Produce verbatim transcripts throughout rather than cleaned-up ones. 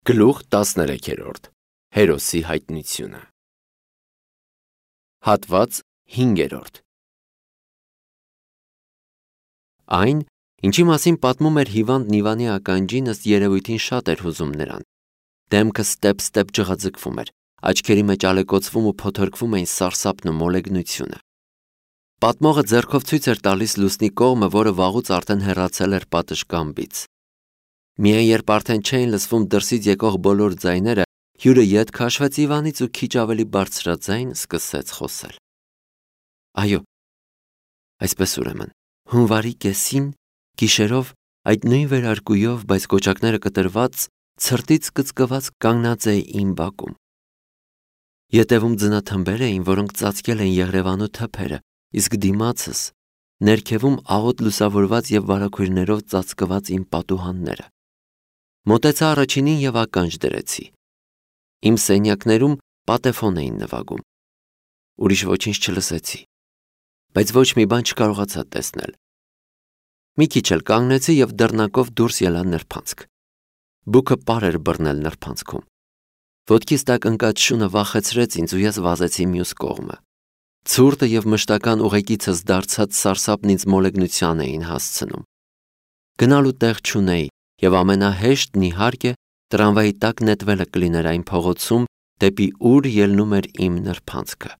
Գլուխ տասներեքերորդ Հերոսի հայտնությունը Հատված հինգերորդ Այն, ինչի մասին պատմում էր հիվանդ Նիվանի ականջին, ըստ երևույթին շատ էր հուզում նրան։ Դեմքը ստեպ-ստեպ ջղաձգվում էր, աչքերի մեջ ալեկոծվում ու փոթորկվում էին սարսափն ու մոլեգնությունը։ Պատմողը ձեռքով ցույց էր տալիս լուսնի կողմը, որը վաղուց արդեն հեռացել էր պատշգամբից։ Միայն երբ արդեն չէին լսվում դրսից եկող բոլոր ձայները, հյուրը ետ քաշվեց Իվանից ու քիչ ավելի բարձրաձայն սկսեց խոսել։ Այո, այսպես ուրեմն, հունվարի կեսին, գիշերով, այդ նույն վերարկուով, բայց կոճակները կտրված, ցրտից կծկված կանգնած էի իմ բակում։ Ետևում ձնաթմբեր էին, որոնք ծածկել էին Եղրևանու թփերը, իսկ դիմացս, ներքևում աղոտ լուսավորված և վարագույրներով ծածկված իմ պատուհանները։ Մոտեցա առաջինին և ականջ դրեցի։ Իմ սենյակներում պատեֆոն էին նվագում։ Ուրիշ ոչինչ չլսեցի, բայց ոչ մի բան չկարողացա տեսնել։ Մի քիչ էլ կանգնեցի և դռնակով դուրս ելա նրբանցք։ Բուքը պար էր բռնել նրբանցքում։ Ոտքիս տակ ընկած շունը վախեցրեց ինձ ու ես վազեցի մյուս կողմը։ Ցուրտը և մշտական ուղեկիցս դարձած սարսափն ինձ մոլեգնության էին հասցնում։ Գնալու տեղ չունեի, և ամենահեշտն իհարկե տրամվայի տակ նետվելը կլիներ այն փողոցում, դեպի ուր ելնում էր իմ նրբանցքը։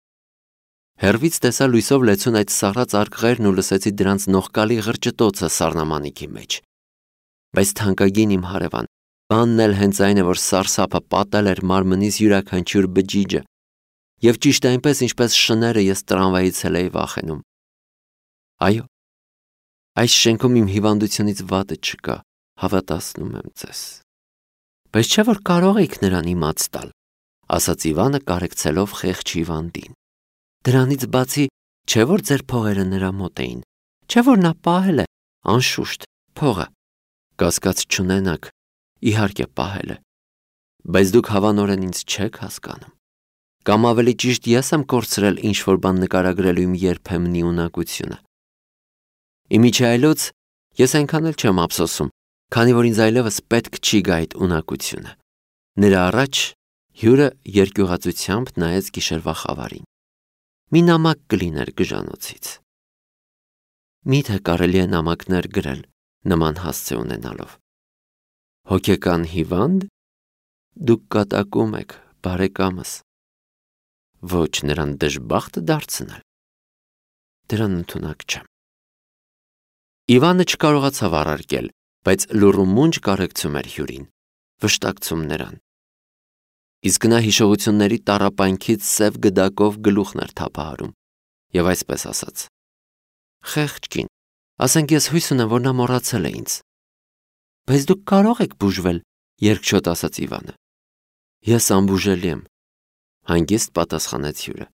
Հեռվից տեսա լույսով լեցուն այդ սառած արկղերն ու լսեցի դրանց նողկալի ղրճտոցը սառնամանիքի մեջ։ Բայց թանկագին իմ հարևան, բանն էլ հենց այն է, որ սարսափը պատել էր մարմնիս յուրաքանչյուր բջիջը, և ճիշտ այնպես, ինչպես շները ես տրամվայից էլ էի վախենում։ Այո, այս շենքում իմ հիվանդությունից վատը չկա, հավատացնում եմ ձեզ։ Բայց չէ՞ որ կարող էիք նրան իմաց տալ, ասաց Իվանը կարեկցելով խեղճ հիվանդին։ Դրանից բացի, չէ՞ որ ձեր փողերը նրա մոտ էին, չէ՞ որ նա պահել է, անշուշտ, փողը։ Կասկած չունենաք, իհարկե պահել է, բայց դուք հավանորեն ինձ չեք հասկանում։ Կամ ավելի ճիշտ ես եմ կորցրել ինչ-որ բան նկարագրելու իմ երբեմնի ունակությունը։ Իմիջիայլոց ես այնքան էլ չեմ ափսոսում, քանի որ ինձ այլևս պետք չի գա այդ ունակությունը։ Նրա առաջ հյուրը երկյուղածությամբ նայեց գիշերվա խավարին։ Մի նամակ կլիներ գժանոցից։ Մի՞թե կարելի է նամակներ գրել նման հասցե ունենալով։ Հոգեկան հիվա՞նդ։ Դուք կատակում եք, բարեկամս։ Ոչ, նրան դժբախտ դարձնել։ Դրան ընդունակ չեմ։ Իվանը չկարողացավ առարկել, բայց լուռումունջ կարեկցում էր հյուրին, վշտակցում նրան։ Իսկ նա հիշողությունների տառապանքից սև գդակով գլուխն էր թափահարում, և այսպես ասաց. Խեղճ կին, ասենք ես հույս ունեմ, որ նա մոռացել է ինձ։ Բայց դուք կարող եք բուժվել, երկչոտ ասաց Իվանը։ Ես անբուժելի եմ, հանգիստ պատասխանեց հյուրը։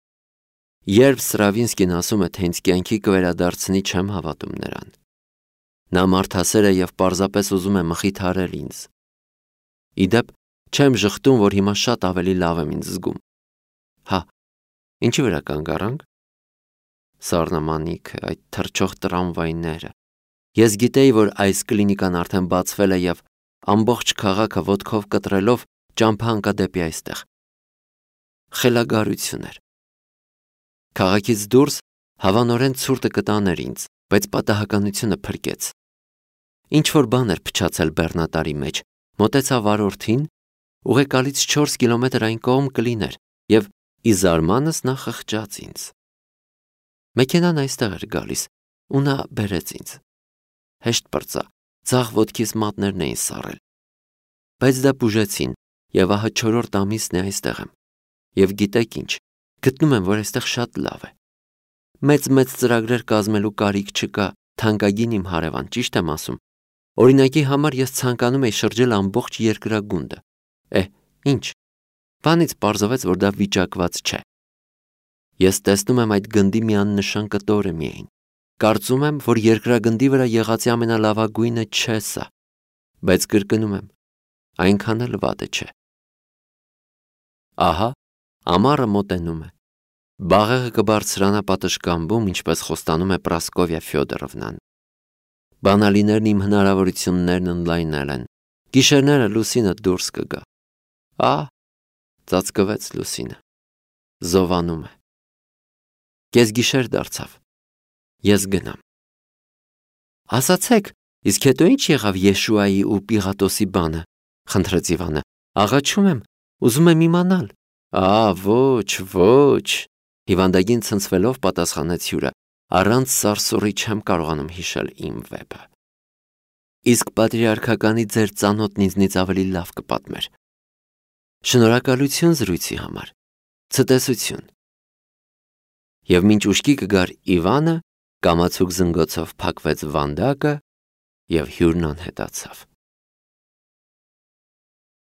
Երբ Սրավինսկին ասում է, թե ինձ կյանքի կվերադարձնի, չեմ հավատում նրան։ Նա մարդասեր է և պարզապես ուզում է մխիթարել ինձ։ Ի դեպ, չեմ ժխտում, որ հիմա շատ ավելի լավ եմ ինձ զգում։ Հա, ինչի վրա կանգ առանք։ Սառնամանիքը, այդ թռչող տրամվայները։ Ես գիտեի, որ այս կլինիկան արդեն բացվել է և ամբողջ քաղաքը ոտքով կտրելով ճամփա ընկա դեպի այստեղ։ Խելագարություն էր։ Քաղաքից դուրս հավանորեն ցուրտը կտաներ ինձ, բայց պատահականությունը փրկեց։ Ինչ-որ բան էր փչացել բեռնատարի մեջ, մոտեցա վարորդին, ուղեկալից չորս կիլոմետր այն կողմ կլիներ, և ի զարմանս նա խղճաց ինձ։ Մեքենան այստեղ էր գալիս, ու նա բերեց ինձ։ Հեշտ պրծա, ձախ ոտքիս մատներն էին սառել։ Բայց դա բուժեցին, և ահա չորրորդ ամիսն է այստեղ եմ։ Եվ գիտեք ինչ, գտնում եմ, որ այստեղ շատ լավ է։ Մեծ-մեծ ծրագրեր կազմելու կարիք չկա, թանկագին իմ հարևան, ճիշտ եմ ասում։ Օրինակի համար ես ցանկանում էի շրջել ամբողջ երկրագունդը։ Է, ինչ։ Բանից պարզվեց, որ դա վիճակված չէ։ Ես տեսնում եմ այդ գնդի մի աննշան կտորը միայն։ Կարծում եմ, որ երկրագնդի վրա եղածի ամենալավագույնը չէ սա, բայց կրկնում եմ, այնքան էլ վատը չէ։ Ահա, ամառը մոտենում է։ Բաղեղը կբարձրանա պատշգամբում, ինչպես խոստանում է Պրասկովիա Ֆյոդորովնան։ Բանալիներն իմ հնարավորություններն ընդլայնել են, Գիշերները Լուսինը դուրս կգա։ Ահ, ծածկվեց Լուսինը։ Զովանում է։ Կեսգիշեր դարձավ։ Ես գնամ։ Ասացեք, իսկ հետո ինչ եղավ Եշուայի ու Պիղատոսի բանը, խնդրեց Իվանը։ Աղաչում եմ, ուզում եմ իմանալ։ Ա, ոչ, ոչ, հիվանդագին ցնցվելով պատասխանեց հյուրը, առանց սարսուռի չեմ կարողանում հիշել իմ վեպը։ Իսկ պատրիարքականի ձեր ծանոթն ինձնից ավելի լավ կպատմեր։ Շնորհակալություն զրույցի համար։ Ցտեսություն։ Եվ մինչ ուշքի կգար Իվանը, կամացուկ զնգոցով փակվեց վանդակը և հյուրն անհետացավ։